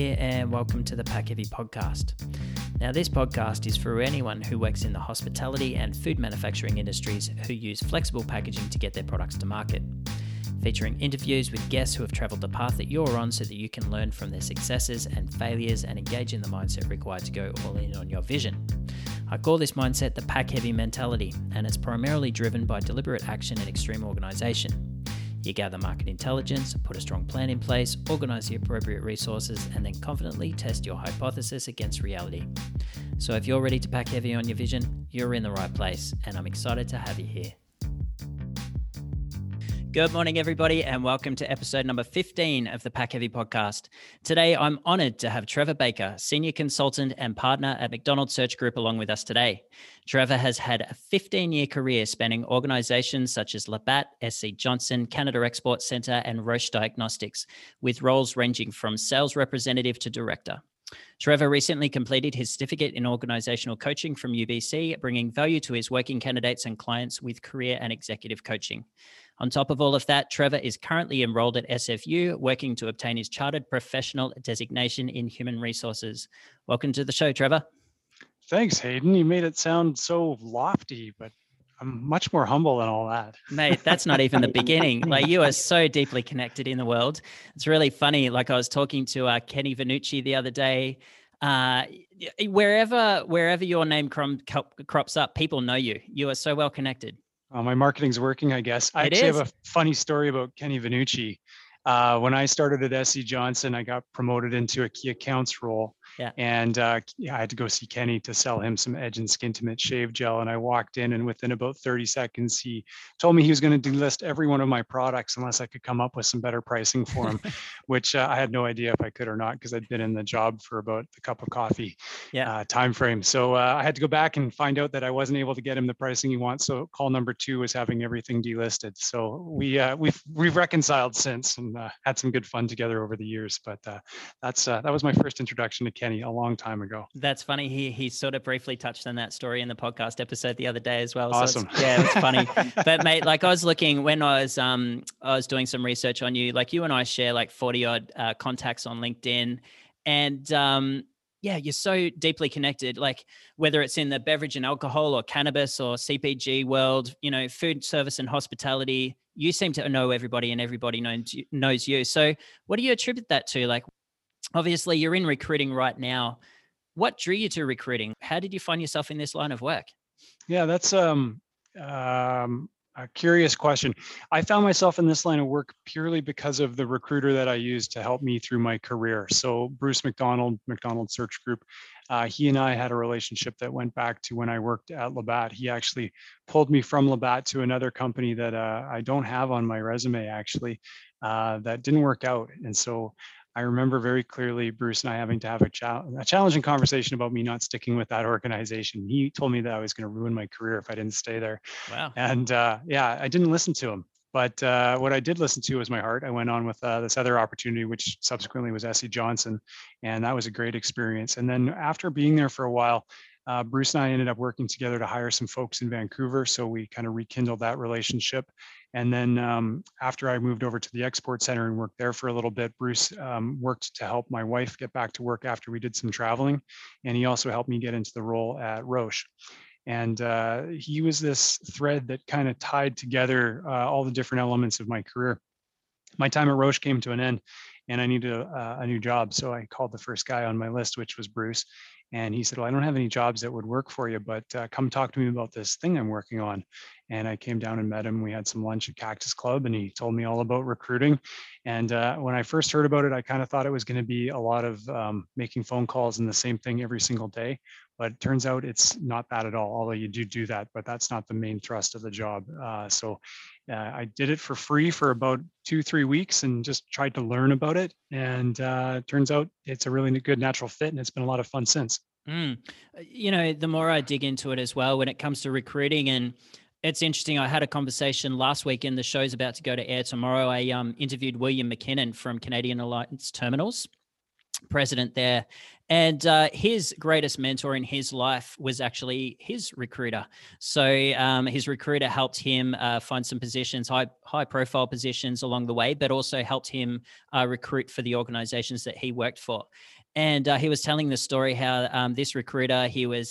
here and welcome to the Pack Heavy podcast. Now this podcast is for anyone who works in the hospitality and food manufacturing industries who use flexible packaging to get their products to market. Featuring interviews with guests who have travelled the path that you're on so that you can learn from their successes and failures and engage in the mindset required to go all in on your vision. I call this mindset the Pack Heavy mentality, and it's primarily driven by deliberate action and extreme organisation. You gather market intelligence, put a strong plan in place, organise the appropriate resources, and then confidently test your hypothesis against reality. So if you're ready to pack heavy on your vision, you're in the right place, and I'm excited to have you here. Good morning, everybody, and welcome to episode number 15 of the Pack Heavy podcast. Today, I'm honoured to have Trevor Baker, Senior Consultant and Partner at McDonald Search Group, along with us today. Trevor has had a 15-year career spanning organisations such as Labatt, SC Johnson, Canada Export Centre, and Roche Diagnostics, with roles ranging from sales representative to director. Trevor recently completed his certificate in organisational coaching from UBC, bringing value to his working candidates and clients with career and executive coaching. On top of all of that, Trevor is currently enrolled at SFU, working to obtain his Chartered Professional designation in Human Resources. Welcome to the show, Trevor. Thanks, Hayden. You made it sound so lofty, but I'm much more humble than all that. Mate, that's not even the beginning. Like, you are so deeply connected in the world. It's really funny. Like, I was talking to Kenny Vanucci the other day. Wherever your name crops up, people know you. You are so well connected. My marketing's working, I guess. I actually have a funny story about Kenny Vanucci. When I started at SC Johnson, I got promoted into a key accounts role. Yeah. And I had to go see Kenny to sell him some Edge and Skintimate shave gel. And I walked in, and within about 30 seconds, he told me he was going to delist every one of my products unless I could come up with some better pricing for him, which I had no idea if I could or not, because I'd been in the job for about the cup of coffee time frame. So I had to go back and find out that I wasn't able to get him the pricing he wants. So call number 2 was having everything delisted. So we've reconciled since and had some good fun together over the years. But that was my first introduction to Kenny a long time ago. That's funny. He sort of briefly touched on that story in the podcast episode the other day as well. Awesome. So it's funny. But mate, like, I was looking when I was doing some research on you. Like, you and I share like 40 odd contacts on LinkedIn, and you're so deeply connected. Like, whether it's in the beverage and alcohol or cannabis or CPG world, you know, food service and hospitality, you seem to know everybody and everybody knows you. So what do you attribute that to? Like, obviously you're in recruiting right now. What drew you to recruiting? How did you find yourself in this line of work? Yeah, that's a curious question. I found myself in this line of work purely because of the recruiter that I used to help me through my career. So Bruce McDonald, McDonald Search Group, he and I had a relationship that went back to when I worked at Labatt. He actually pulled me from Labatt to another company that I don't have on my resume, actually, that didn't work out. And so I remember very clearly Bruce and I having to have a challenging conversation about me not sticking with that organization. He told me that I was going to ruin my career if I didn't stay there. Wow. And I didn't listen to him. But what I did listen to was my heart. I went on with this other opportunity, which subsequently was SC Johnson. And that was a great experience. And then after being there for a while, Bruce and I ended up working together to hire some folks in Vancouver. So we kind of rekindled that relationship. And then after I moved over to the Export Center and worked there for a little bit, Bruce worked to help my wife get back to work after we did some traveling. And he also helped me get into the role at Roche. And he was this thread that kind of tied together all the different elements of my career. My time at Roche came to an end and I needed a new job. So I called the first guy on my list, which was Bruce. And he said, well, I don't have any jobs that would work for you, but come talk to me about this thing I'm working on. And I came down and met him. We had some lunch at Cactus Club and he told me all about recruiting. And when I first heard about it, I kind of thought it was going to be a lot of making phone calls and the same thing every single day. But it turns out it's not that at all, although you do that, but that's not the main thrust of the job. So I did it for free for about 2-3 weeks and just tried to learn about it. And turns out it's a really good natural fit and it's been a lot of fun since. You know, the more I dig into it as well, when it comes to recruiting, and it's interesting. I had a conversation last week, and the show's about to go to air tomorrow. I interviewed William McKinnon from Canadian Alliance Terminals, president there. And his greatest mentor in his life was actually his recruiter. So his recruiter helped him find some positions, high profile positions along the way, but also helped him recruit for the organizations that he worked for. And he was telling the story how this recruiter,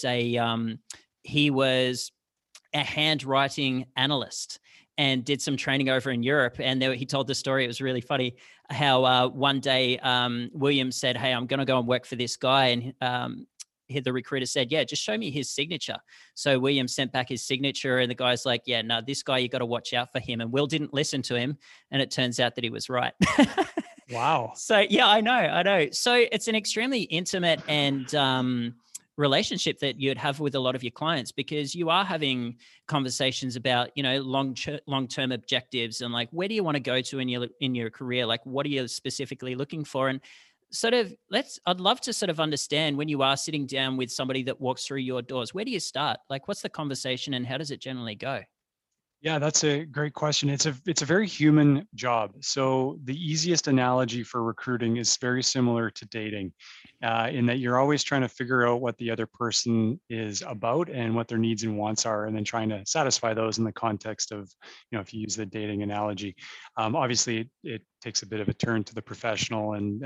he was a handwriting analyst and did some training over in Europe. And he told the story. It was really funny how one day William said, "Hey, I'm going to go and work for this guy." And the recruiter said, "Yeah, just show me his signature." So William sent back his signature, and the guy's like, "Yeah, no, this guy, you got to watch out for him." And Will didn't listen to him. And it turns out that he was right. Wow. So yeah, I know. So it's an extremely intimate and relationship that you'd have with a lot of your clients, because you are having conversations about, long-term objectives and like, where do you want to go to in your career? Like, what are you specifically looking for? And sort of I'd love to sort of understand, when you are sitting down with somebody that walks through your doors, where do you start? Like, what's the conversation and how does it generally go? Yeah, that's a great question. It's a very human job. So the easiest analogy for recruiting is very similar to dating, in that you're always trying to figure out what the other person is about and what their needs and wants are, and then trying to satisfy those in the context of, if you use the dating analogy. Obviously, it takes a bit of a turn to the professional, and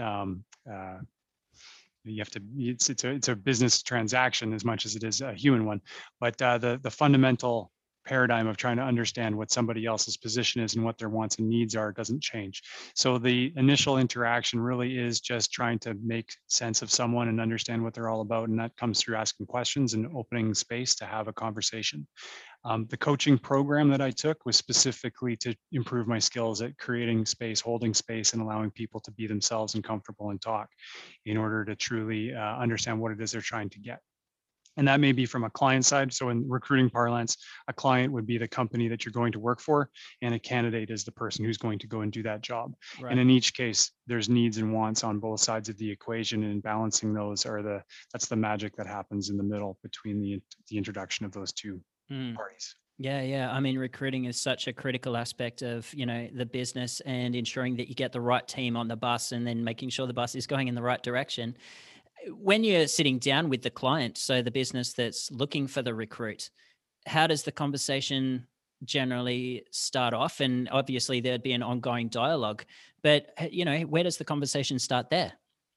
you have to. It's a business transaction as much as it is a human one, but the fundamental paradigm of trying to understand what somebody else's position is and what their wants and needs are doesn't change. So the initial interaction really is just trying to make sense of someone and understand what they're all about. And that comes through asking questions and opening space to have a conversation. The coaching program that I took was specifically to improve my skills at creating space, holding space, and allowing people to be themselves and comfortable and talk, in order to truly understand what it is they're trying to get. And that may be from a client side. So in recruiting parlance, a client would be the company that you're going to work for, and a candidate is the person who's going to go and do that job. Right. And in each case, there's needs and wants on both sides of the equation, and balancing those that's the magic that happens in the middle between the introduction of those two parties. Yeah. I mean, recruiting is such a critical aspect of, the business, and ensuring that you get the right team on the bus and then making sure the bus is going in the right direction. When you're sitting down with the client, so the business that's looking for the recruit, how does the conversation generally start off? And obviously there'd be an ongoing dialogue, but where does the conversation start there?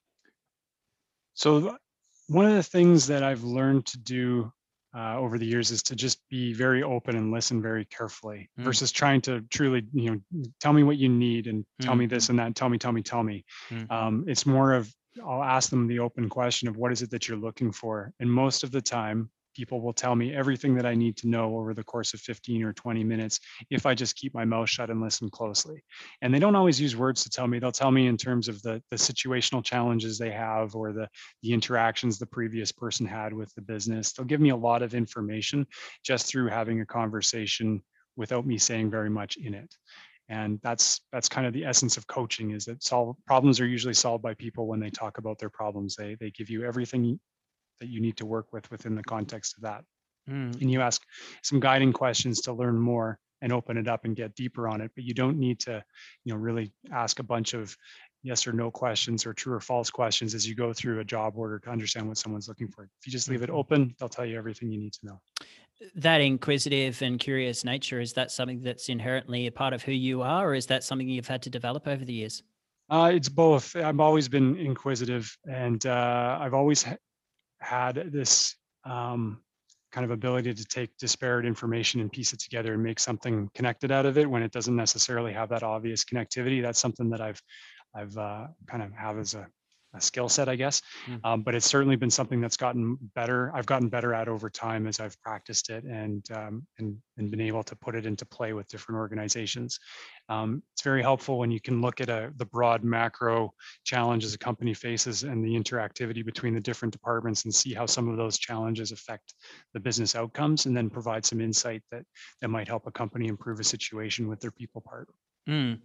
So one of the things that I've learned to do over the years is to just be very open and listen very carefully, versus trying to truly, tell me what you need and tell me this and that, and tell me. It's more of, I'll ask them the open question of, what is it that you're looking for? And most of the time, people will tell me everything that I need to know over the course of 15 or 20 minutes if I just keep my mouth shut and listen closely. And they don't always use words to tell me. They'll tell me in terms of the situational challenges they have, or the interactions the previous person had with the business. They'll give me a lot of information just through having a conversation without me saying very much in it. And that's kind of the essence of coaching, is that problems are usually solved by people when they talk about their problems. They give you everything that you need to work with within the context of that. And you ask some guiding questions to learn more and open it up and get deeper on it. But you don't need to, really ask a bunch of yes or no questions or true or false questions as you go through a job order to understand what someone's looking for. If you just leave it open, they'll tell you everything you need to know. That inquisitive and curious nature, is that something that's inherently a part of who you are, or is that something you've had to develop over the years? It's both. I've always been inquisitive, and I've always had this kind of ability to take disparate information and piece it together and make something connected out of it when it doesn't necessarily have that obvious connectivity. That's something that I've kind of have as a skill set, I guess. But it's certainly been something that's gotten better. I've gotten better at over time as I've practiced it, and been able to put it into play with different organizations. It's very helpful when you can look at the broad macro challenges a company faces and the interactivity between the different departments, and see how some of those challenges affect the business outcomes, and then provide some insight that might help a company improve a situation with their people part. Mm.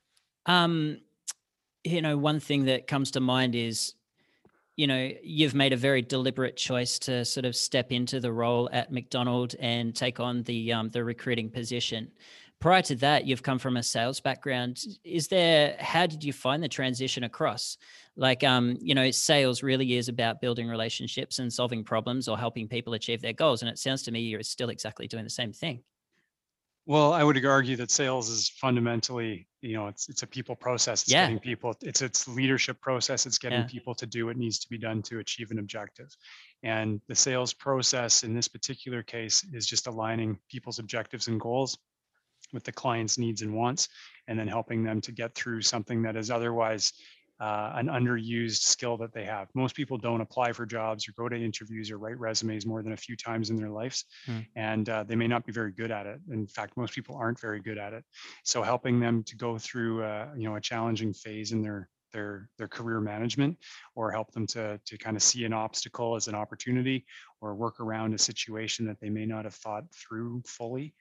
One thing that comes to mind is, you've made a very deliberate choice to sort of step into the role at McDonald and take on the recruiting position. Prior to that, you've come from a sales background. How did you find the transition across? Like, sales really is about building relationships and solving problems or helping people achieve their goals. And it sounds to me you're still exactly doing the same thing. Well, I would argue that sales is fundamentally, it's a people process. It's Yeah. getting people, it's leadership process. It's getting Yeah. people to do what needs to be done to achieve an objective. And the sales process in this particular case is just aligning people's objectives and goals with the client's needs and wants, and then helping them to get through something that is otherwise an underused skill that they have. Most people don't apply for jobs or go to interviews or write resumes more than a few times in their lives, Mm. and they may not be very good at it. In fact, most people aren't very good at it. So helping them to go through, a challenging phase in their career management, or help them to kind of see an obstacle as an opportunity, or work around a situation that they may not have thought through fully,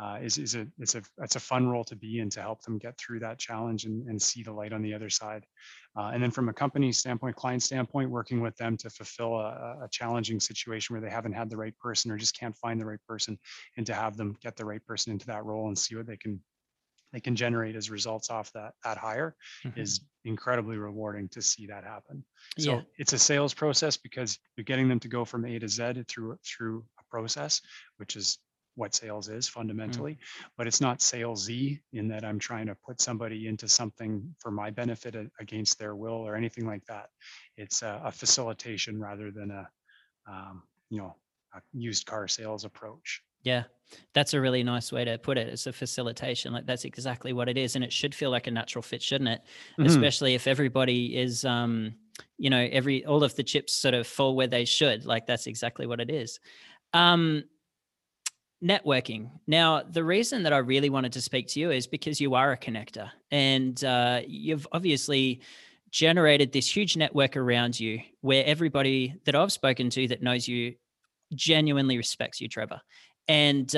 it's a fun role to be in, to help them get through that challenge and see the light on the other side. And then from a company standpoint, client standpoint, working with them to fulfill a challenging situation where they haven't had the right person or just can't find the right person, and to have them get the right person into that role and see what they can generate as results off that hire, Mhm. is incredibly rewarding to see that happen. Yeah. So it's a sales process because you're getting them to go from A to Z through a process, which is what sales is Mm. fundamentally. But it's not salesy in that I'm trying to put somebody into something for my benefit against their will or anything like that. It's a facilitation rather than um, you know a used car sales approach. Yeah, that's a really nice way to put it. It's a facilitation. Like that's exactly what it is, and it should feel like a natural fit, shouldn't it? Mhm. Especially if everybody is, every all of the chips sort of fall where they should. Like that's exactly what it is. Um, Networking. Now, the reason that I really wanted to speak to you is because you are a connector, and you've obviously generated this huge network around you, where everybody that I've spoken to that knows you genuinely respects you, Trevor. And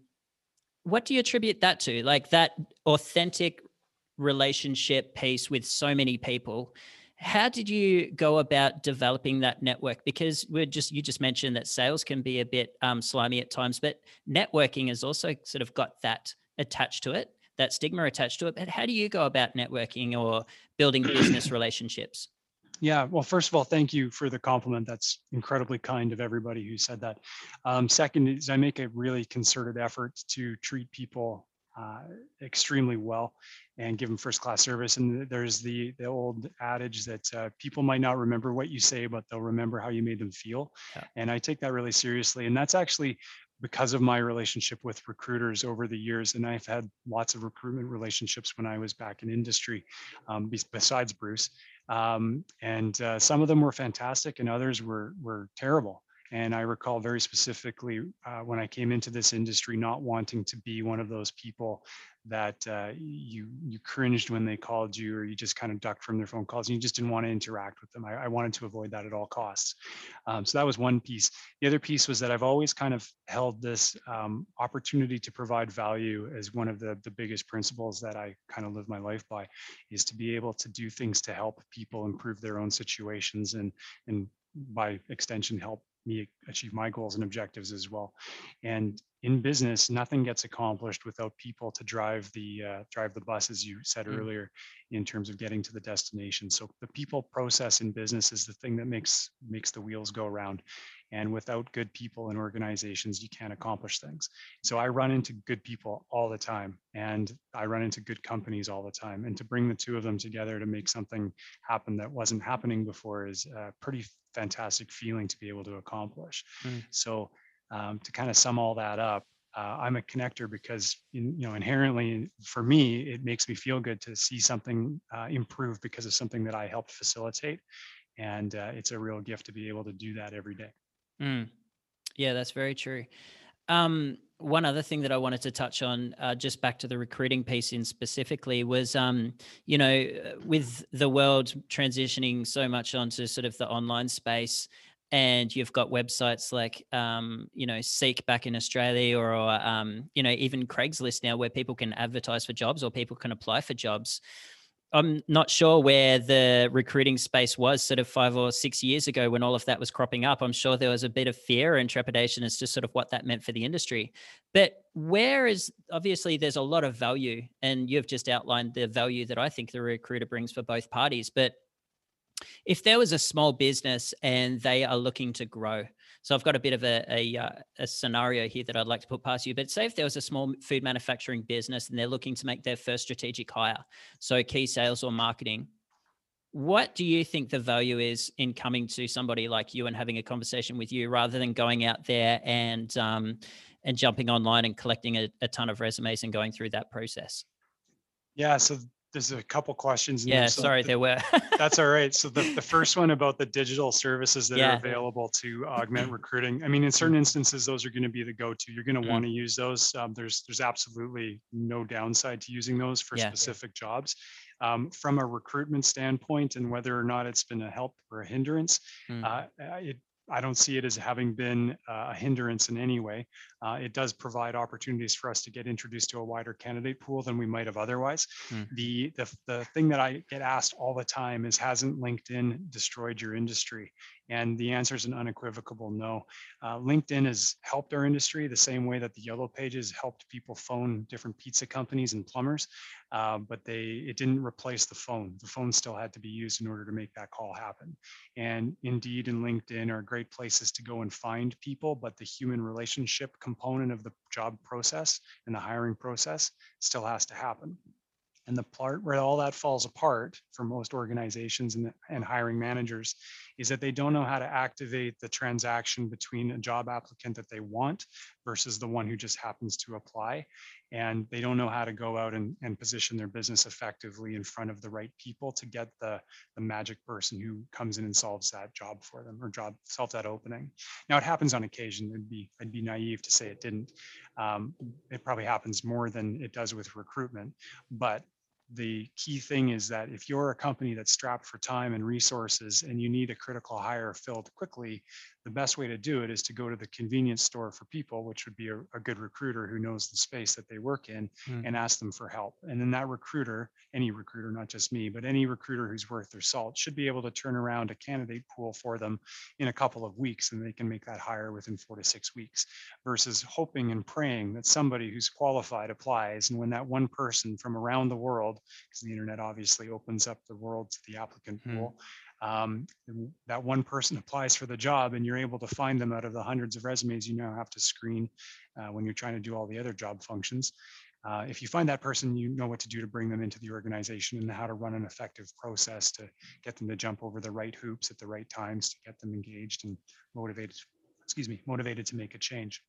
what do you attribute that to? Like that authentic relationship piece with so many people. How did you go about developing that network? Because you just mentioned that sales can be a bit slimy at times, but networking has also sort of got that attached to it, that stigma attached to it. But how do you go about networking or building business relationships? Yeah, well, first of all, thank you for the compliment. That's incredibly kind of everybody who said that. Second is I make a really concerted effort to treat people extremely well and give them first class service. And there's the old adage that people might not remember what you say, but they'll remember how you made them feel. Yeah. And I take that really seriously. And that's actually because of my relationship with recruiters over the years. And I've had lots of recruitment relationships when I was back in industry, besides Bruce. And some of them were fantastic, and others were terrible. And I recall very specifically when I came into this industry, not wanting to be one of those people that you cringed when they called you, or you just kind of ducked from their phone calls, and you just didn't want to interact with them. I wanted to avoid that at all costs. So that was one piece. The other piece was that I've always kind of held this opportunity to provide value as one of the biggest principles that I kind of live my life by, is to be able to do things to help people improve their own situations, and by extension help me achieve my goals and objectives as well. And in business, nothing gets accomplished without people to drive the bus, as you said Mm. earlier, in terms of getting to the destination. So the people process in business is the thing that makes the wheels go around. And without good people and organizations, you can't accomplish things. So I run into good people all the time, and I run into good companies all the time. And to bring the two of them together to make something happen that wasn't happening before is a pretty fantastic feeling to be able to accomplish. Mm. So to kind of sum all that up, I'm a connector because inherently for me it makes me feel good to see something improve because of something that I helped facilitate, and it's a real gift to be able to do that every day. Mm. Yeah, that's very true. One other thing that I wanted to touch on, just back to the recruiting piece in specifically, was, with the world transitioning so much onto sort of the online space, and you've got websites like, Seek back in Australia, or even Craigslist now, where people can advertise for jobs or people can apply for jobs. I'm not sure where the recruiting space was sort of 5 or 6 years ago when all of that was cropping up. I'm sure there was a bit of fear and trepidation as to sort of what that meant for the industry. But where is, obviously there's a lot of value, and you've just outlined the value that I think the recruiter brings for both parties. But if there was a small business and they are looking to grow, So I've got a bit of a scenario here that I'd like to put past you. But say if there was a small food manufacturing business and they're looking to make their first strategic hire, so key sales or marketing, what do you think the value is in coming to somebody like you and having a conversation with you rather than going out there and jumping online and collecting a ton of resumes and going through that process? Yeah, so there's a couple questions in there. Yeah, So sorry, there were. that's all right. So the first one about the digital services that are Yeah. available to augment recruiting. I mean, in certain instances, those are going to be the go-to. You're going to want to use those. There's absolutely no downside to using those for Yeah. specific jobs. From a recruitment standpoint, and whether or not it's been a help or a hindrance, I don't see it as having been a hindrance in any way. It does provide opportunities for us to get introduced to a wider candidate pool than we might have otherwise. The thing that I get asked all the time is, hasn't LinkedIn destroyed your industry? And the answer is an unequivocal no. LinkedIn has helped our industry the same way that the Yellow Pages helped people phone different pizza companies and plumbers, but it didn't replace the phone. The phone still had to be used in order to make that call happen. And Indeed and LinkedIn are great places to go and find people, but the human relationship component of the job process and the hiring process still has to happen. And the part where all that falls apart for most organizations and hiring managers is that they don't know how to activate the transaction between a job applicant that they want versus the one who just happens to apply. And they don't know how to go out and position their business effectively in front of the right people to get the magic person who comes in and solves that job for them, or solve that opening. Now, it happens on occasion. I'd be naive to say it didn't. It probably happens more than it does with recruitment, but the key thing is that if you're a company that's strapped for time and resources and you need a critical hire filled quickly, the best way to do it is to go to the convenience store for people, which would be a good recruiter who knows the space that they work in, and ask them for help. And then that recruiter, any recruiter, not just me, but any recruiter who's worth their salt, should be able to turn around a candidate pool for them in a couple of weeks, and they can make that hire within 4 to 6 weeks, versus hoping and praying that somebody who's qualified applies. And when that one person from around the world, because the internet obviously opens up the world to the applicant pool, that one person applies for the job, and you're able to find them out of the hundreds of resumes you now have to screen when you're trying to do all the other job functions. If you find that person, you know what to do to bring them into the organization and how to run an effective process to get them to jump over the right hoops at the right times to get them engaged and motivated to make a change.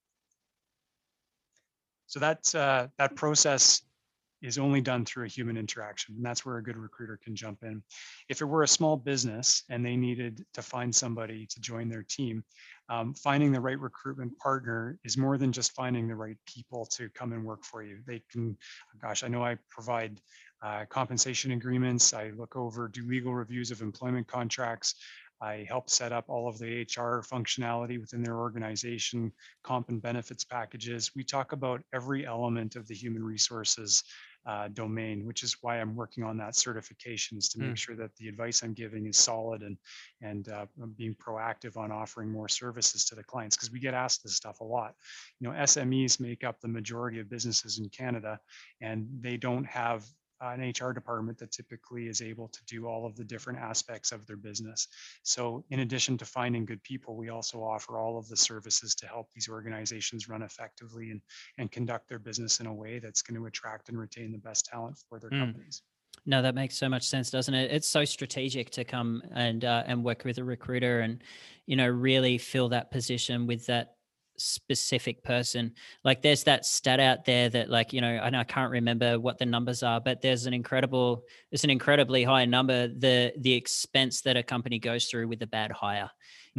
So that process is only done through a human interaction, and that's where a good recruiter can jump in. If it were a small business and they needed to find somebody to join their team, finding the right recruitment partner is more than just finding the right people to come and work for you. They can, gosh, I know I provide compensation agreements. I do legal reviews of employment contracts. I help set up all of the HR functionality within their organization, comp and benefits packages. We talk about every element of the human resources domain, which is why I'm working on that certification, is to make sure that the advice I'm giving is solid and being proactive on offering more services to the clients, because we get asked this stuff a lot. SMEs make up the majority of businesses in Canada, and they don't have an HR department that typically is able to do all of the different aspects of their business. So in addition to finding good people, we also offer all of the services to help these organizations run effectively and conduct their business in a way that's going to attract and retain the best talent for their companies. No, that makes so much sense, doesn't it? It's so strategic to come and work with a recruiter and, really fill that position with that specific person. Like there's that stat out there that and I can't remember what the numbers are, but it's an incredibly high number, the expense that a company goes through with a bad hire.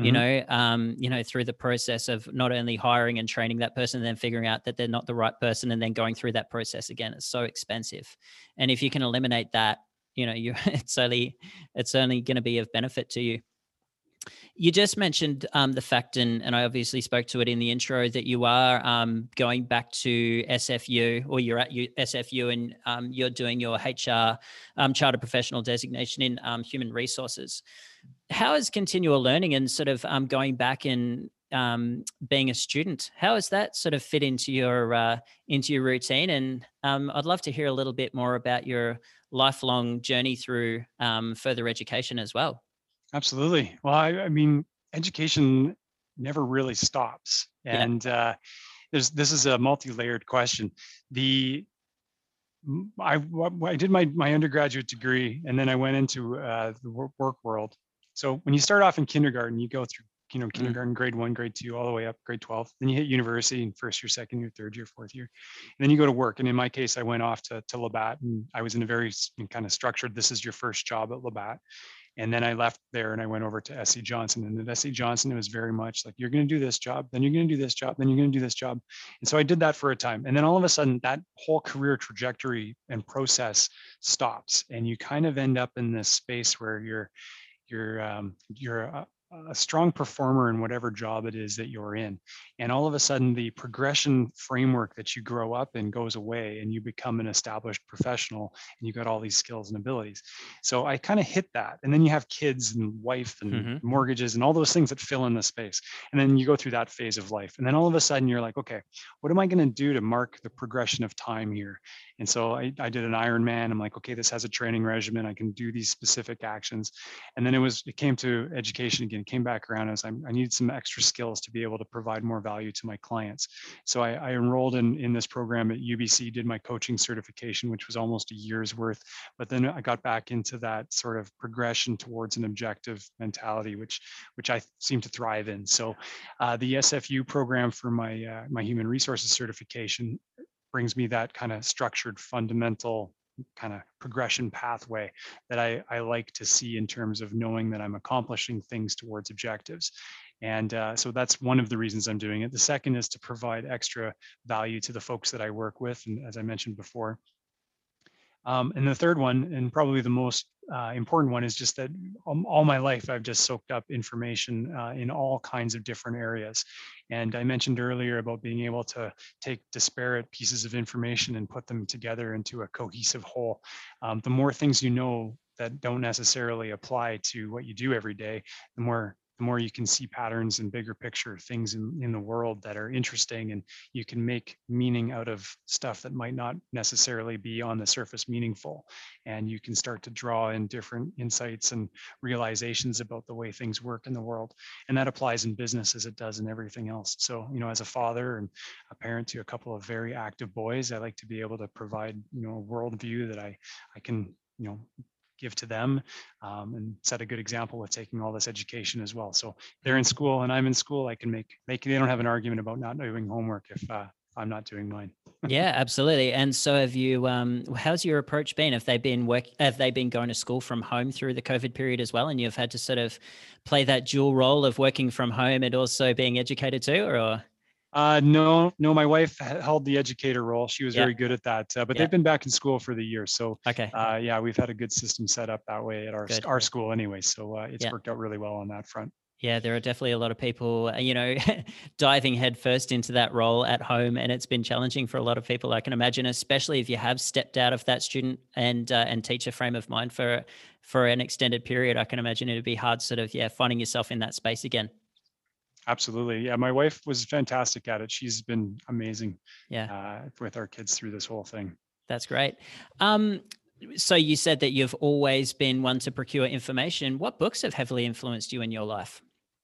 Through the process of not only hiring and training that person, then figuring out that they're not the right person, and then going through that process again. It's so expensive. And if you can eliminate that, it's only going to be of benefit to you. You just mentioned the fact, and I obviously spoke to it in the intro, that you are going back to SFU, or you're at SFU, and you're doing your HR Chartered Professional designation in human resources. How is continual learning and sort of going back and being a student, how has that sort of fit into your routine? And I'd love to hear a little bit more about your lifelong journey through further education as well. Absolutely. Well, I mean, education never really stops. Yeah. And this is a multi-layered question. I did my undergraduate degree, and then I went into the work world. So when you start off in kindergarten, you go through, kindergarten, grade 1, grade 2, all the way up grade 12. Then you hit university in first year, second year, third year, fourth year. And then you go to work. And in my case, I went off to Labatt, and I was in a very kind of structured, this is your first job at Labatt. And then I left there and I went over to SC Johnson. And at SC Johnson, it was very much like, you're going to do this job, then you're going to do this job, then you're going to do this job. And so I did that for a time. And then all of a sudden, that whole career trajectory and process stops. And you kind of end up in this space where you're a strong performer in whatever job it is that you're in. And all of a sudden, the progression framework that you grow up in goes away, and you become an established professional, and you got all these skills and abilities. So I kind of hit that. And then you have kids and wife and mortgages and all those things that fill in the space. And then you go through that phase of life. And then all of a sudden you're like, okay, what am I going to do to mark the progression of time here? And so I did an Ironman. I'm like, okay, this has a training regimen. I can do these specific actions. And then it came to education again, came back around as I needed some extra skills to be able to provide more value to my clients. So I enrolled in this program at UBC, did my coaching certification, which was almost a year's worth. But then I got back into that sort of progression towards an objective mentality, which I seem to thrive in. So the SFU program for my human resources certification brings me that kind of structured, fundamental kind of progression pathway that I like to see in terms of knowing that I'm accomplishing things towards objectives. And so that's one of the reasons I'm doing it. The second is to provide extra value to the folks that I work with. And as I mentioned before, and the third one, and probably the most important one, is just that all my life I've just soaked up information in all kinds of different areas. And I mentioned earlier about being able to take disparate pieces of information and put them together into a cohesive whole. The more things you know that don't necessarily apply to what you do every day, the more you can see patterns and bigger picture things in the world that are interesting, and you can make meaning out of stuff that might not necessarily be on the surface meaningful. And you can start to draw in different insights and realizations about the way things work in the world. And that applies in business as it does in everything else. So, as a father and a parent to a couple of very active boys, I like to be able to provide, a worldview that I can, give to them, and set a good example with taking all this education as well. So they're in school and I'm in school. I can they don't have an argument about not doing homework if I'm not doing mine. Yeah, absolutely. And so have you, how's your approach been? Have they been going to school from home through the COVID period as well? And you've had to sort of play that dual role of working from home and also being educated too, or? No, my wife held the educator role. She was very good at that, but they've been back in school for the year. So okay. Yeah, we've had a good system set up that way at our school anyway. So it's worked out really well on that front. Yeah, there are definitely a lot of people, diving headfirst into that role at home, and it's been challenging for a lot of people. I can imagine, especially if you have stepped out of that student and teacher frame of mind for an extended period. I can imagine it'd be hard, sort of, finding yourself in that space again. Absolutely. Yeah. My wife was fantastic at it. She's been amazing with our kids through this whole thing. That's great. So you said that you've always been one to procure information. What books have heavily influenced you in your life?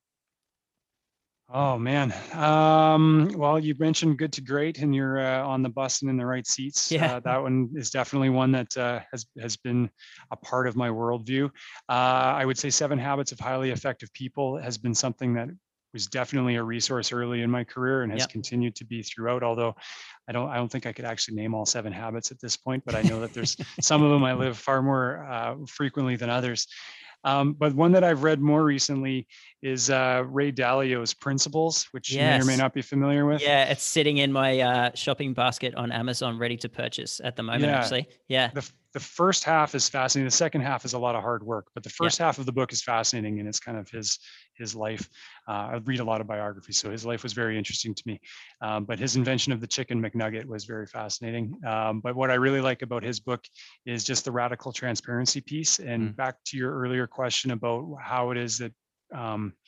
Oh man. Well, you mentioned Good to Great, and you're on the bus and in the right seats. Yeah. That one is definitely one that has been a part of my worldview. I would say 7 Habits of Highly Effective People has been something that was definitely a resource early in my career and has continued to be throughout. Although I don't think I could actually name all 7 habits at this point, but I know that there's some of them I live far more frequently than others. But one that I've read more recently is Ray Dalio's Principles, which you may or may not be familiar with. Yeah, it's sitting in my shopping basket on Amazon, ready to purchase at the moment, actually. Yeah. The first half is fascinating. The second half is a lot of hard work, but the first half of the book is fascinating, and it's kind of his life. I read a lot of biographies, so his life was very interesting to me. But his invention of the chicken McNugget was very fascinating. But what I really like about his book is just the radical transparency piece. And back to your earlier question about how it is that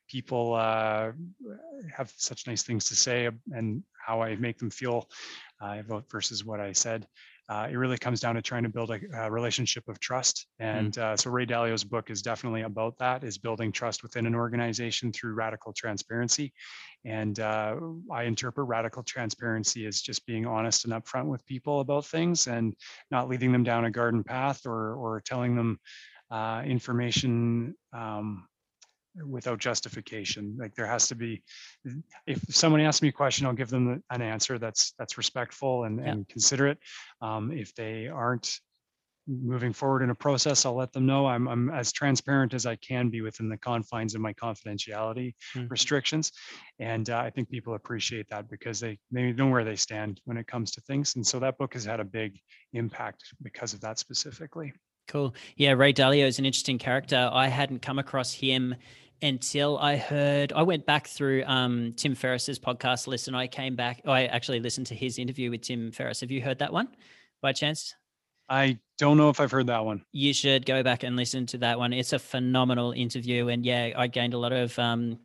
people have such nice things to say and how I make them feel versus what I said. It really comes down to trying to build a relationship of trust. And so Ray Dalio's book is definitely about that, is building trust within an organization through radical transparency. And I interpret radical transparency as just being honest and upfront with people about things and not leading them down a garden path or telling them information without justification. Like there has to be, if someone asks me a question, I'll give them an answer that's respectful and considerate. If they aren't moving forward in a process, I'll let them know. I'm as transparent as I can be within the confines of my confidentiality restrictions. And I think people appreciate that because they know where they stand when it comes to things. And so that book has had a big impact because of that specifically. Cool. Yeah, Ray Dalio is an interesting character. I hadn't come across him until I went back through Tim Ferriss's podcast list, and I actually listened to his interview with Tim Ferriss. Have you heard that one by chance? I don't know if I've heard that one. You should go back and listen to that one. It's a phenomenal interview. And yeah, I gained a lot of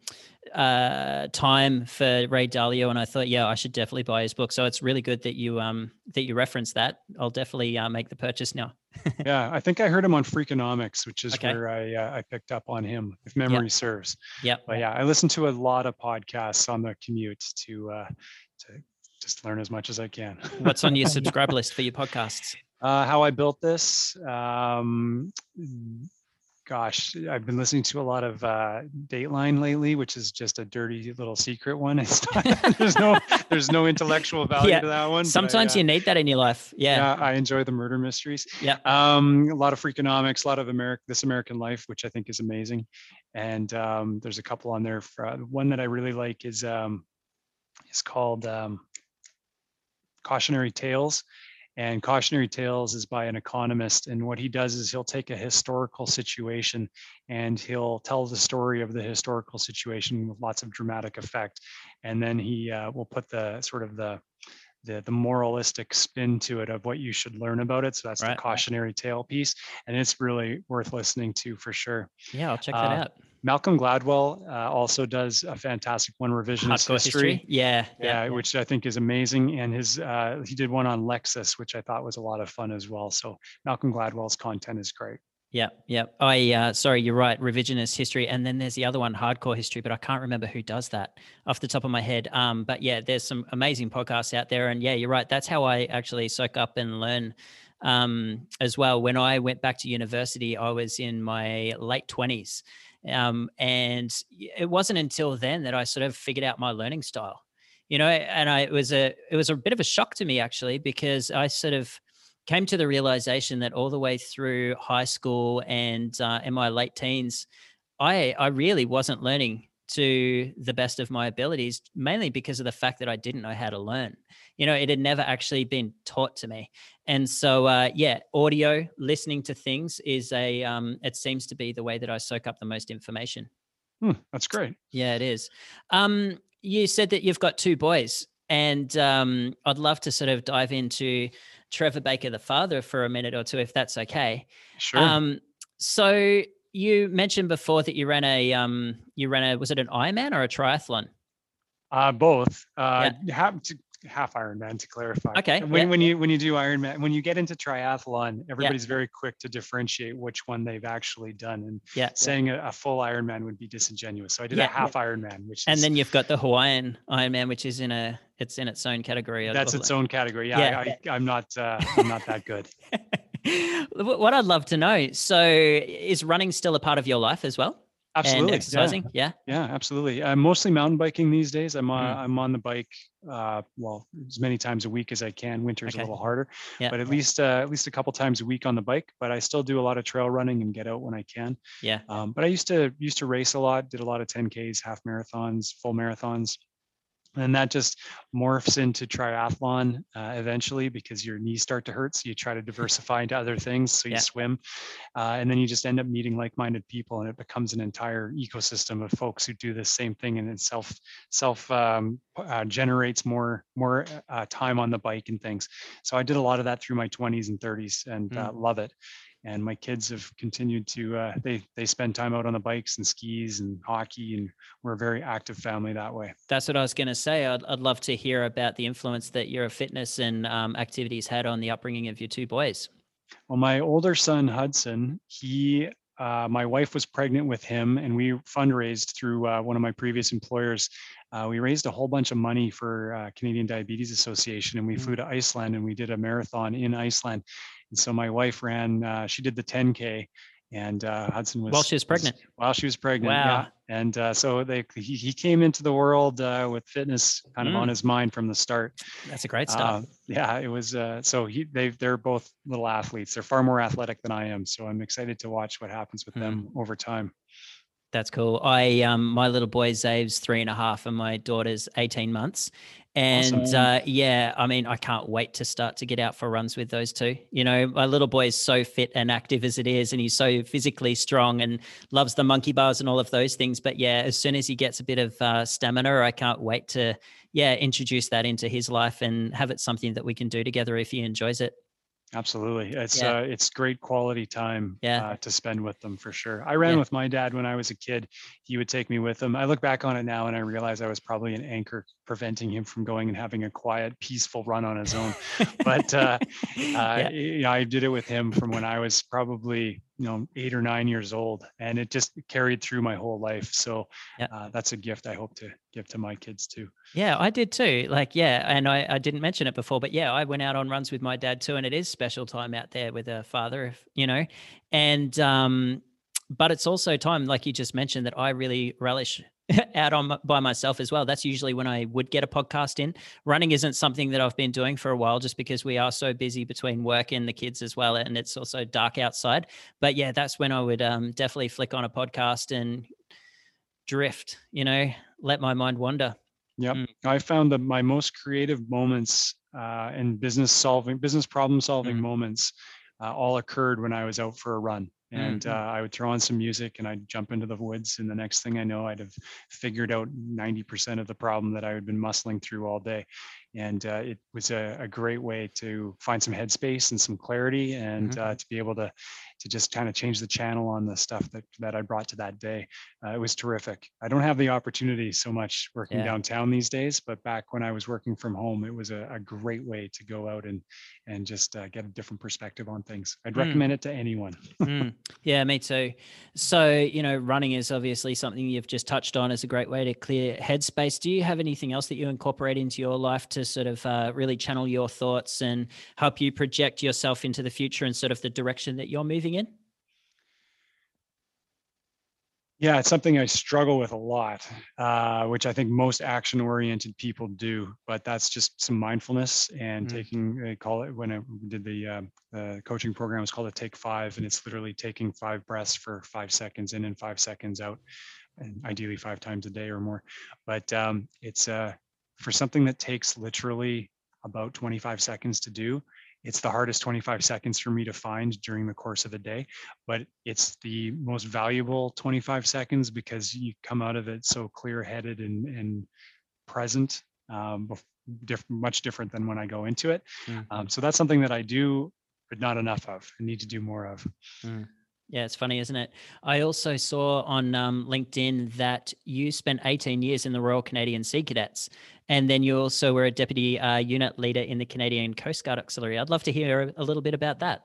time for Ray Dalio, and I thought, I should definitely buy his book. So it's really good that you referenced that. I'll definitely make the purchase now. Yeah, I think I heard him on Freakonomics, which is where I picked up on him, if memory serves. Yeah. But yeah, I listen to a lot of podcasts on the commute to just learn as much as I can. What's on your subscribe list for your podcasts? How I built this. Gosh, I've been listening to a lot of Dateline lately, which is just a dirty little secret one. It's not, there's no intellectual value to that one. Sometimes you need that in your life. Yeah, I enjoy the murder mysteries. Yeah, a lot of Freakonomics, a lot of This American Life, which I think is amazing. And there's a couple on there. One that I really like is called Cautionary Tales. And Cautionary Tales is by an economist. And what he does is he'll take a historical situation and he'll tell the story of the historical situation with lots of dramatic effect. And then he will put the sort of the moralistic spin to it of what you should learn about it. So that's the cautionary tale piece. And it's really worth listening to for sure. Yeah, I'll check that out. Malcolm Gladwell also does a fantastic one, Revisionist History. Yeah, which I think is amazing. And he did one on Lexis, which I thought was a lot of fun as well. So Malcolm Gladwell's content is great. Yeah. Sorry, you're right. Revisionist History. And then there's the other one, Hardcore History, but I can't remember who does that off the top of my head. But yeah, there's some amazing podcasts out there. And yeah, you're right. That's how I actually soak up and learn as well. When I went back to university, I was in my late 20s. And it wasn't until then that I sort of figured out my learning style, and it was a bit of a shock to me actually, because I sort of came to the realization that all the way through high school and in my late teens, I really wasn't learning to the best of my abilities, mainly because of the fact that I didn't know how to learn. It had never actually been taught to me. And so, audio, listening to things is it seems to be the way that I soak up the most information. That's great. Yeah, it is. You said that you've got 2 boys, and I'd love to sort of dive into Trevor Baker, the father, for a minute or two, if that's okay. Sure. So you mentioned before that you ran was it an Ironman or a triathlon? Both. Half Ironman, to clarify. Okay. When you do Ironman, when you get into triathlon, everybody's very quick to differentiate which one they've actually done, and saying a full Ironman would be disingenuous. So I did a half Ironman, then you've got the Hawaiian Ironman, which is in its own category. That's its own category. I'm not that good. What I'd love to know. So, is running still a part of your life as well? Absolutely. And exercising. Yeah, absolutely. Mostly mountain biking these days. I'm on the bike, as many times a week as I can. Winter's a little harder, but at least a couple times a week on the bike. But I still do a lot of trail running and get out when I can. Yeah. But I used to race a lot. Did a lot of 10Ks, half marathons, full marathons. And that just morphs into triathlon eventually, because your knees start to hurt. So you try to diversify into other things. So you swim, and then you just end up meeting like-minded people, and it becomes an entire ecosystem of folks who do the same thing, and it self generates more time on the bike and things. So I did a lot of that through my 20s and 30s, and love it. and my kids have continued to they spend time out on the bikes and skis and hockey, and we're a very active family that way. That's what I was going to say. I'd love to hear about the influence that your fitness and activities had on the upbringing of your two boys. Well, my older son Hudson, my wife was pregnant with him, and we fundraised through one of my previous employers. We raised a whole bunch of money for Canadian Diabetes Association, and we flew to Iceland and we did a marathon in Iceland. And so my wife she did the 10K, and Hudson was while she was pregnant. While she was pregnant, wow. Yeah. And so he came into the world with fitness kind of on his mind from the start. That's a great start. Yeah, it was. So they're both little athletes. They're far more athletic than I am. So I'm excited to watch what happens with them over time. That's cool. My little boy Zave's 3.5 and my daughter's 18 months. And awesome. Yeah, I mean, I can't wait to start to get out for runs with those two. You know, my little boy is so fit and active as it is, and he's so physically strong and loves the monkey bars and all of those things. But yeah, as soon as he gets a bit of stamina, I can't wait to, introduce that into his life and have it something that we can do together if he enjoys it. Absolutely. It's great quality time to spend with them for sure. I ran with my dad when I was a kid. He would take me with him. I look back on it now and I realize I was probably an anchor preventing him from going and having a quiet, peaceful run on his own. But I did it with him from when I was probably 8 or 9 years old, and it just carried through my whole life. So that's a gift I hope to give to my kids too. Yeah, I did too. And I didn't mention it before, but I went out on runs with my dad too, and it is special time out there with a father, and but it's also time, like you just mentioned, that I really relish out by myself as well. That's usually when I would get a podcast in. Running isn't something that I've been doing for a while, just because we are so busy between work and the kids as well, and it's also dark outside. But yeah, that's when I would definitely flick on a podcast and drift, let my mind wander. Yep. I found that my most creative moments and business problem solving moments all occurred when I was out for a run. And I would throw on some music and I'd jump into the woods, and the next thing I know, I'd have figured out 90% of the problem that I had been muscling through all day. And it was a great way to find some headspace and some clarity, and to be able to just kind of change the channel on the stuff that I brought to that day. It was terrific. I don't have the opportunity so much working downtown these days, but back when I was working from home, it was a great way to go out and just get a different perspective on things. I'd recommend it to anyone. Yeah, me too. So, running is obviously something you've just touched on as a great way to clear headspace. Do you have anything else that you incorporate into your life to sort of really channel your thoughts and help you project yourself into the future and sort of the direction that you're moving in? Yeah, it's something I struggle with a lot, which I think most action-oriented people do, but that's just some mindfulness and they call it, when I did the coaching program, it's called a Take 5, and it's literally taking 5 breaths for 5 seconds in and 5 seconds out, and ideally 5 times a day or more. But it's for something that takes literally about 25 seconds to do. It's the hardest 25 seconds for me to find during the course of a day, but it's the most valuable 25 seconds because you come out of it so clear-headed and present, much different than when I go into it. So that's something that I do, but not enough of. I need to do more of. Yeah, it's funny, isn't it? I also saw on LinkedIn that you spent 18 years in the Royal Canadian Sea Cadets, and then you also were a deputy unit leader in the Canadian Coast Guard Auxiliary. I'd love to hear a little bit about that.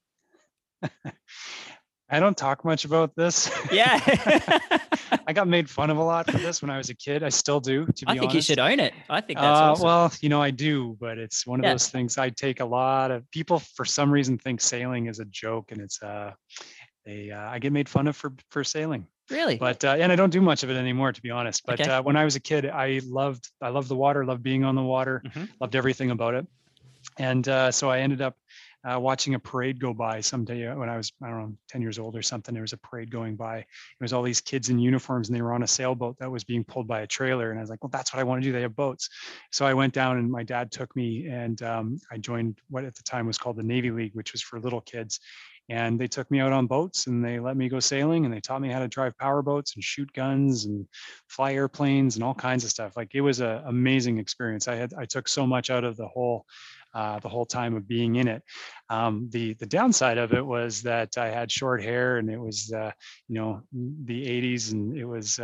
I don't talk much about this. Yeah. I got made fun of a lot for this when I was a kid. I still do, to be honest. I think you should own it. I think that's awesome. Well, I do, but it's one of those things. I take a lot of people, for some reason, think sailing is a joke, and it's I get made fun of for sailing. Really? But and I don't do much of it anymore, to be honest. But when I was a kid, I loved the water, loved being on the water, loved everything about it. And so I ended up watching a parade go by someday when I was, 10 years old or something. There was a parade going by. There was all these kids in uniforms, and they were on a sailboat that was being pulled by a trailer. And I was like, well, that's what I want to do. They have boats. So I went down, and my dad took me, and I joined what at the time was called the Navy League, which was for little kids. And they took me out on boats, and they let me go sailing, and they taught me how to drive power boats and shoot guns and fly airplanes and all kinds of stuff. Like, it was an amazing experience. I took so much out of the whole the whole time of being in it. The downside of it was that I had short hair, and it was the 80s, and it was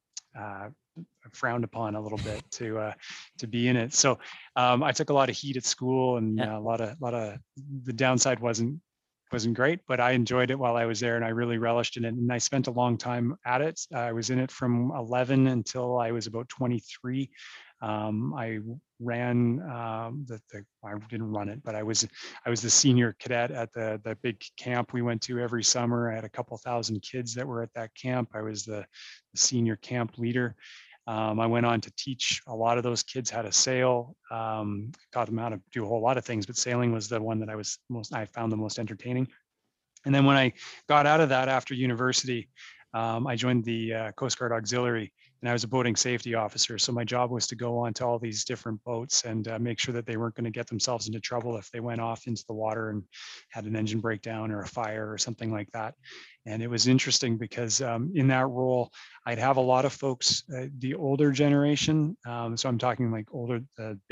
frowned upon a little bit to be in it. So I took a lot of heat at school, and Yeah. a lot of the downside wasn't great, but I enjoyed it while I was there, and I really relished in it. And I spent a long time at it. I was in it from 11 until I was about 23. I ran I didn't run it, but I was the senior cadet at the big camp we went to every summer. I had a couple thousand kids that were at that camp. I was the senior camp leader. I went on to teach a lot of those kids how to sail, taught them how to do a whole lot of things, but sailing was the one that I found the most entertaining. And then when I got out of that after university, I joined the Coast Guard Auxiliary, and I was a boating safety officer. So my job was to go onto all these different boats and make sure that they weren't going to get themselves into trouble if they went off into the water and had an engine breakdown or a fire or something like that. And it was interesting because in that role, I'd have a lot of folks, the older generation. So I'm talking like older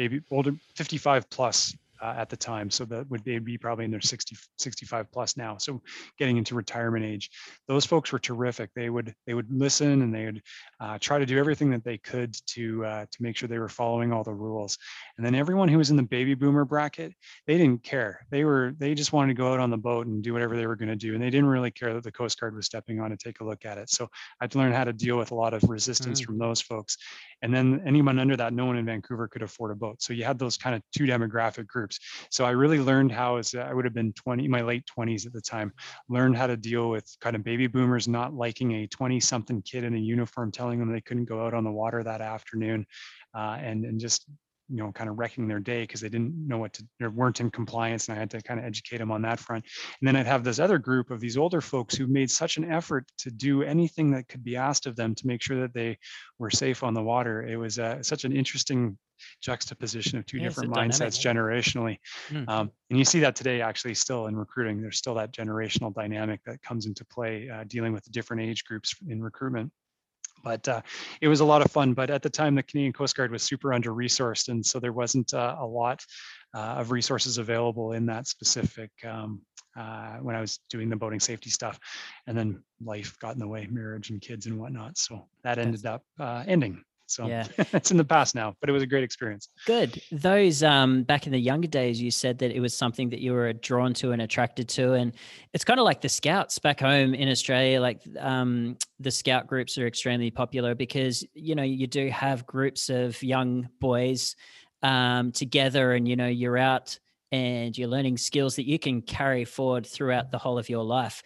55 plus at the time. So that would they'd be probably in their 60, 65 plus now. So getting into retirement age, those folks were terrific. They would listen, and they would try to do everything that they could to make sure they were following all the rules. And then everyone who was in the baby boomer bracket, they didn't care. They just wanted to go out on the boat and do whatever they were going to do. And they didn't really care that the Coast Guard was stepping on to take a look at it. So I had to learn how to deal with a lot of resistance from those folks. And then anyone under that, no one in Vancouver could afford a boat. So you had those kind of two demographic groups. So I really learned how, as I would have been my late 20s at the time, learned how to deal with kind of baby boomers not liking a 20-something kid in a uniform telling them they couldn't go out on the water that afternoon, and just kind of wrecking their day because they didn't know they weren't in compliance, and I had to kind of educate them on that front. And then I'd have this other group of these older folks who made such an effort to do anything that could be asked of them to make sure that they were safe on the water. It was such an interesting juxtaposition of two different mindsets generationally. And you see that today actually still in recruiting. There's still that generational dynamic that comes into play, dealing with the different age groups in recruitment. But it was a lot of fun. But at the time, the Canadian Coast Guard was super under-resourced, and so there wasn't a lot of resources available in that specific when I was doing the boating safety stuff. And then life got in the way, marriage and kids and whatnot. So that ended up ending. So yeah. It's in the past now, but it was a great experience. Good. Those back in the younger days, you said that it was something that you were drawn to and attracted to. And it's kind of like the Scouts back home in Australia, like the Scout groups are extremely popular because, you do have groups of young boys together, and, you're out and you're learning skills that you can carry forward throughout the whole of your life.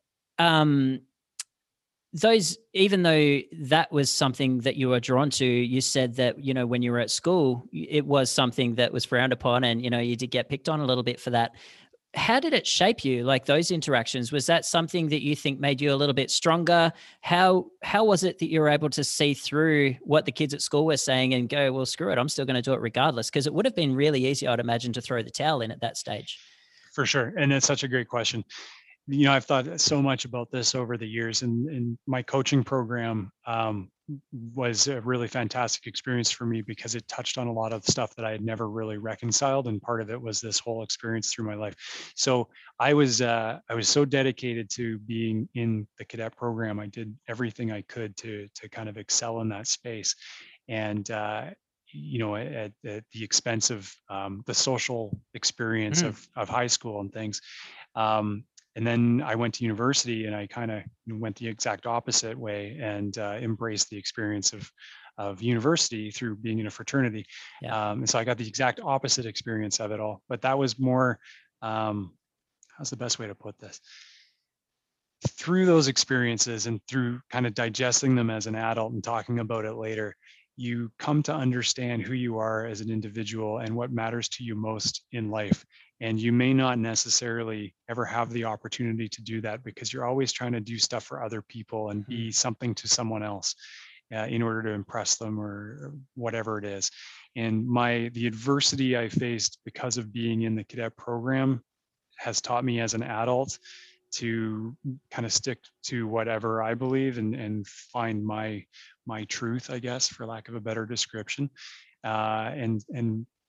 Those, even though that was something that you were drawn to, you said that, when you were at school, it was something that was frowned upon, and, you did get picked on a little bit for that. How did it shape you? Like those interactions, was that something that you think made you a little bit stronger? How was it that you were able to see through what the kids at school were saying and go, well, screw it, I'm still going to do it regardless? Because it would have been really easy, I'd imagine, to throw the towel in at that stage. For sure. And it's such a great question. I've thought so much about this over the years, and my coaching program was a really fantastic experience for me because it touched on a lot of stuff that I had never really reconciled. And part of it was this whole experience through my life. So I was so dedicated to being in the cadet program. I did everything I could to kind of excel in that space. And, at the expense of the social experience of high school and things. And then I went to university, and I kind of went the exact opposite way and embraced the experience of university through being in a fraternity. Yeah. And so I got the exact opposite experience of it all. But that was more, how's the best way to put this? Through those experiences and through kind of digesting them as an adult and talking about it later, you come to understand who you are as an individual and what matters to you most in life. And you may not necessarily ever have the opportunity to do that because you're always trying to do stuff for other people and be something to someone else in order to impress them or whatever it is. And the adversity I faced because of being in the cadet program has taught me as an adult to kind of stick to whatever I believe and find my truth, I guess, for lack of a better description. And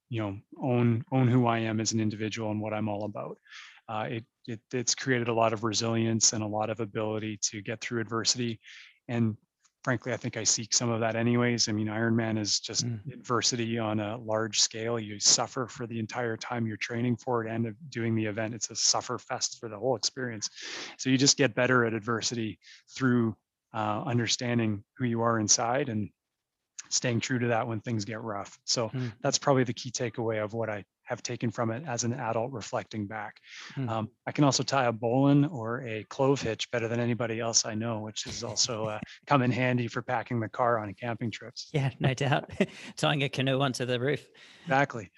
own who I am as an individual and what I'm all about. It's created a lot of resilience and a lot of ability to get through adversity. And frankly, I think I seek some of that anyways. I mean, Ironman is just adversity on a large scale. You suffer for the entire time you're training for it and doing the event. It's a suffer fest for the whole experience. So you just get better at adversity through understanding who you are inside and staying true to that when things get rough. So that's probably the key takeaway of what I have taken from it as an adult reflecting back. I can also tie a bowline or a clove hitch better than anybody else I know, which is also come in handy for packing the car on camping trips. Yeah, no doubt. Tying a canoe onto the roof. Exactly.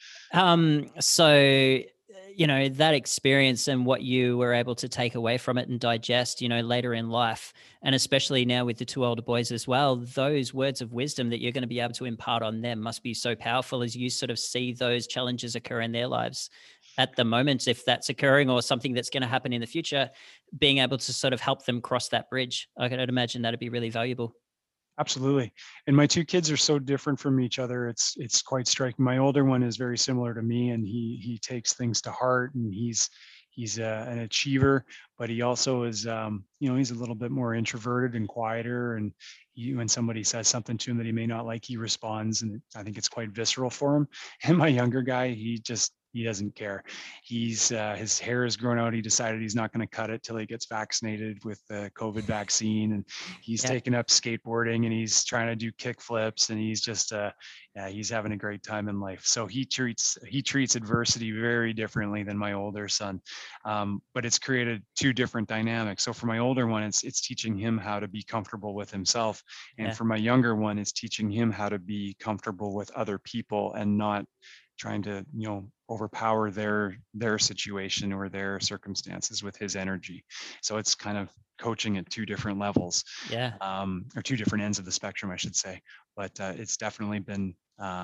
So, that experience and what you were able to take away from it and digest, later in life, and especially now with the two older boys as well, those words of wisdom that you're going to be able to impart on them must be so powerful as you sort of see those challenges occur in their lives at the moment, if that's occurring or something that's going to happen in the future, being able to sort of help them cross that bridge. I can imagine that'd be really valuable. Absolutely. And my two kids are so different from each other. It's quite striking. My older one is very similar to me, and he takes things to heart, and he's an achiever, but he also is he's a little bit more introverted and quieter. And when somebody says something to him that he may not like, he responds, and I think it's quite visceral for him. And my younger guy, he doesn't care. His hair has grown out. He decided he's not going to cut it till he gets vaccinated with the COVID vaccine. And he's taken up skateboarding, and he's trying to do kick flips, and he's just he's having a great time in life. So he treats adversity very differently than my older son. But it's created two different dynamics. So for my older one, it's teaching him how to be comfortable with himself. And for my younger one, it's teaching him how to be comfortable with other people and not trying to overpower their situation or their circumstances with his energy. So it's kind of coaching at two different levels, or two different ends of the spectrum, I should say. But it's definitely been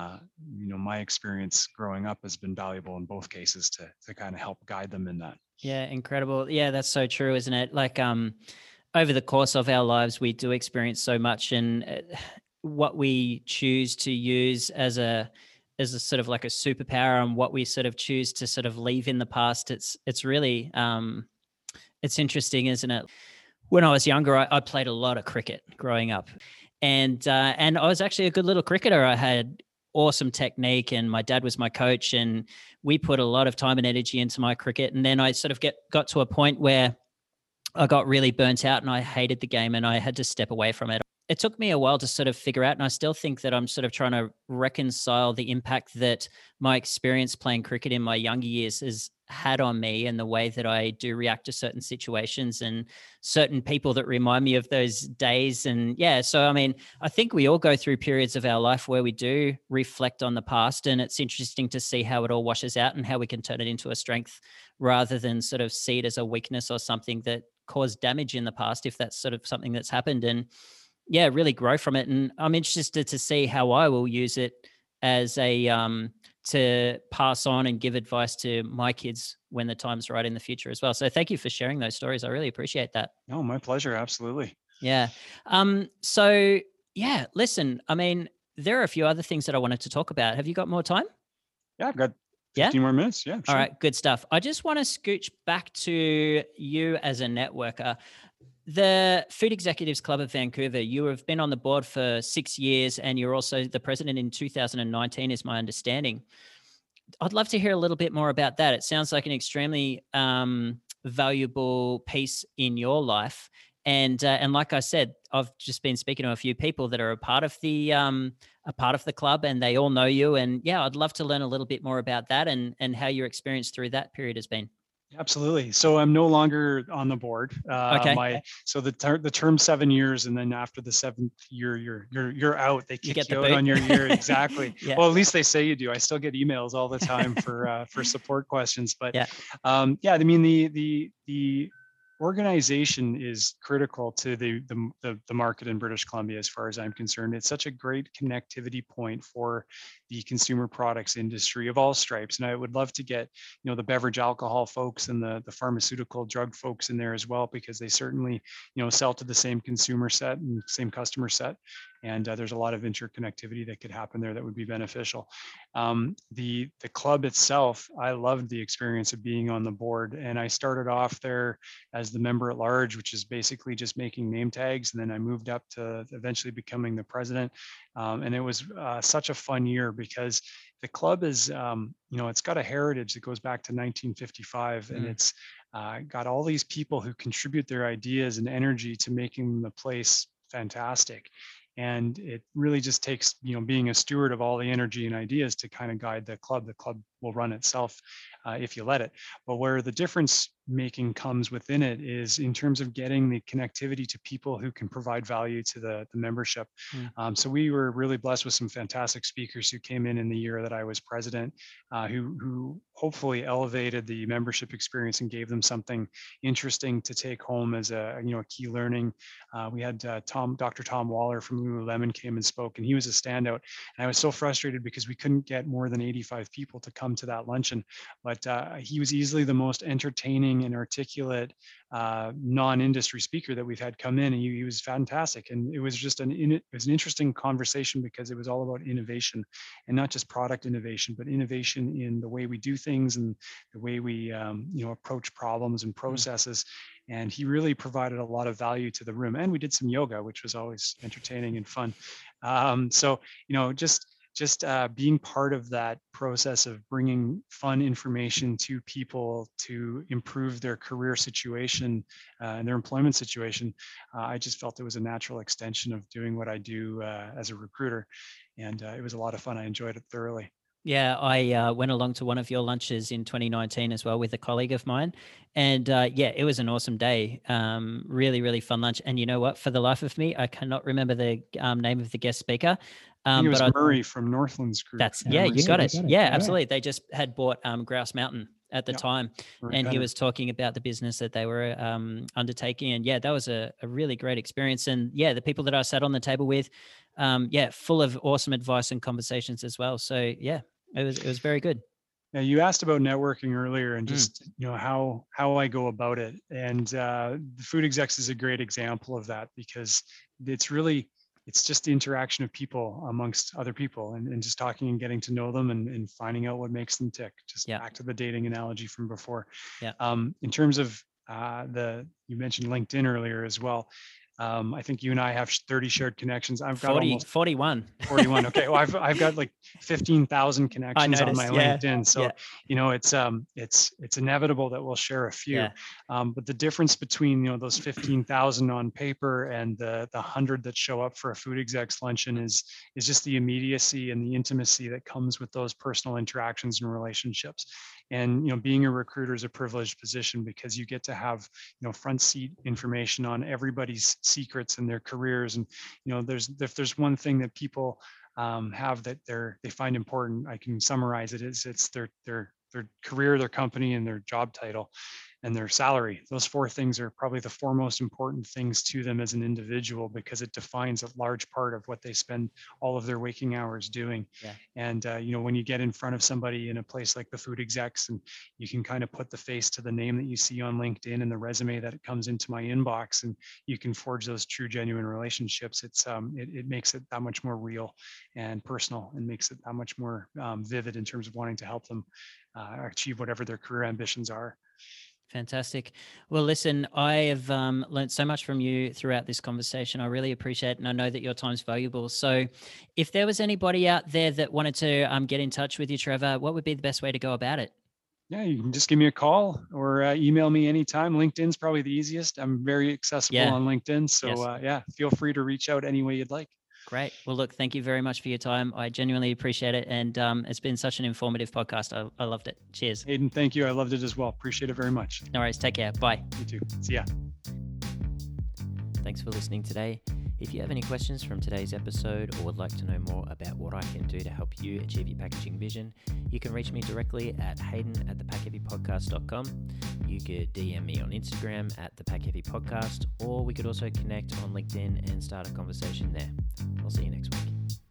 my experience growing up has been valuable in both cases to kind of help guide them in that. Yeah, incredible. Yeah, that's so true, isn't it? Like over the course of our lives, we do experience so much, and what we choose to use as a sort of like a superpower, and what we sort of choose to sort of leave in the past. It's really it's interesting, isn't it? When I was younger, I played a lot of cricket growing up, and I was actually a good little cricketer. I had awesome technique, and my dad was my coach, and we put a lot of time and energy into my cricket. And then I sort of got to a point where I got really burnt out, and I hated the game, and I had to step away from it. It took me a while to sort of figure out, and I still think that I'm sort of trying to reconcile the impact that my experience playing cricket in my younger years has had on me, and the way that I do react to certain situations and certain people that remind me of those days. And yeah, so I mean, I think we all go through periods of our life where we do reflect on the past, and it's interesting to see how it all washes out and how we can turn it into a strength rather than sort of see it as a weakness or something that caused damage in the past, if that's sort of something that's happened. And yeah, really grow from it. And I'm interested to see how I will use it as a to pass on and give advice to my kids when the time's right in the future as well. So thank you for sharing those stories. I really appreciate that. No, my pleasure. Absolutely. Yeah. So yeah, listen, I mean, there are a few other things that I wanted to talk about. Have you got more time? Yeah, I've got 15 more minutes. Yeah. Sure. All right, good stuff. I just want to scooch back to you as a networker. The Food Executives Club of Vancouver, you have been on the board for 6 years, and you're also the president in 2019, is my understanding. I'd love to hear a little bit more about that. It sounds like an extremely valuable piece in your life. And like I said, I've just been speaking to a few people that are a part of the club, and they all know you. And yeah, I'd love to learn a little bit more about that and how your experience through that period has been. Absolutely. So I'm no longer on the board. Okay. So the term 7 years, and then after the 7th year, you're out. They kick you out on your year. Exactly. Yeah. Well, at least they say you do. I still get emails all the time for support questions. But yeah, I mean the organization is critical to the market in British Columbia, as far as I'm concerned. It's such a great connectivity point for the consumer products industry of all stripes. And I would love to get, the beverage alcohol folks and the pharmaceutical drug folks in there as well, because they certainly, sell to the same consumer set and same customer set. and there's a lot of interconnectivity that could happen there that would be beneficial. The club itself, I loved the experience of being on the board, and I started off there as the member at large, which is basically just making name tags, and then I moved up to eventually becoming the president. And it was such a fun year because the club is, it's got a heritage that goes back to 1955, and it's got all these people who contribute their ideas and energy to making the place fantastic. And it really just takes, being a steward of all the energy and ideas to kind of guide the club. The club will run itself if you let it. But where the difference making comes within it is in terms of getting the connectivity to people who can provide value to the membership. So we were really blessed with some fantastic speakers who came in the year that I was president, who hopefully elevated the membership experience and gave them something interesting to take home as a key learning. We had Dr. Tom Waller from Lululemon came and spoke, and he was a standout. And I was so frustrated because we couldn't get more than 85 people to come to that luncheon, but he was easily the most entertaining and articulate non-industry speaker that we've had come in, and he was fantastic. And it was just an interesting conversation because it was all about innovation, and not just product innovation, but innovation in the way we do things and the way we approach problems and processes. And he really provided a lot of value to the room. And we did some yoga, which was always entertaining and fun. So just being part of that process of bringing fun information to people to improve their career situation and their employment situation, I just felt it was a natural extension of doing what I do as a recruiter. And it was a lot of fun. I enjoyed it thoroughly. Yeah, I went along to one of your lunches in 2019 as well with a colleague of mine. And it was an awesome day. Really, really fun lunch. And you know what? For the life of me, I cannot remember the name of the guest speaker. I think it was Murray from Northlands Group. You got it. Yeah, absolutely. They just had bought Grouse Mountain at the time. And he was talking about the business that they were undertaking. And that was a really great experience. And the people that I sat on the table with, full of awesome advice and conversations as well. So it was very good. Yeah, you asked about networking earlier, and just how I go about it. And the Food Execs is a great example of that, because it's just the interaction of people amongst other people, and just talking and getting to know them and finding out what makes them tick. Just back to the dating analogy from before. In terms of you mentioned LinkedIn earlier as well. I think you and I have 30 shared connections. I've got 41. Okay. Well, I've got like 15,000 connections on my LinkedIn. So, it's inevitable that we'll share a few. But the difference between, those 15,000 on paper and the 100 that show up for a Food Execs luncheon is just the immediacy and the intimacy that comes with those personal interactions and relationships. And, being a recruiter is a privileged position because you get to have, front seat information on everybody's secrets and their careers. And, if there's one thing that people have that they find important, I can summarize it as it's their career, their company, and their job title and their salary. Those four things are probably the four most important things to them as an individual, because it defines a large part of what they spend all of their waking hours doing. And, when you get in front of somebody in a place like the Food Execs, and you can kind of put the face to the name that you see on LinkedIn and the resume that it comes into my inbox, and you can forge those true, genuine relationships. It makes it that much more real and personal, and makes it that much more vivid in terms of wanting to help them achieve whatever their career ambitions are. Fantastic. Well, listen, I have learned so much from you throughout this conversation. I really appreciate it, and I know that your time's valuable. So if there was anybody out there that wanted to get in touch with you, Trevor, what would be the best way to go about it? Yeah, you can just give me a call or email me anytime. LinkedIn's probably the easiest. I'm very accessible on LinkedIn. So feel free to reach out any way you'd like. Great. Well, look, thank you very much for your time. I genuinely appreciate it. And it's been such an informative podcast. I loved it. Cheers. Hayden, thank you. I loved it as well. Appreciate it very much. No worries. Take care. Bye. You too. See ya. Thanks for listening today. If you have any questions from today's episode, or would like to know more about what I can do to help you achieve your packaging vision, you can reach me directly at hayden@thepackheavypodcast.com. You could DM me on Instagram @thepackheavypodcast, or we could also connect on LinkedIn and start a conversation there. I'll see you next week.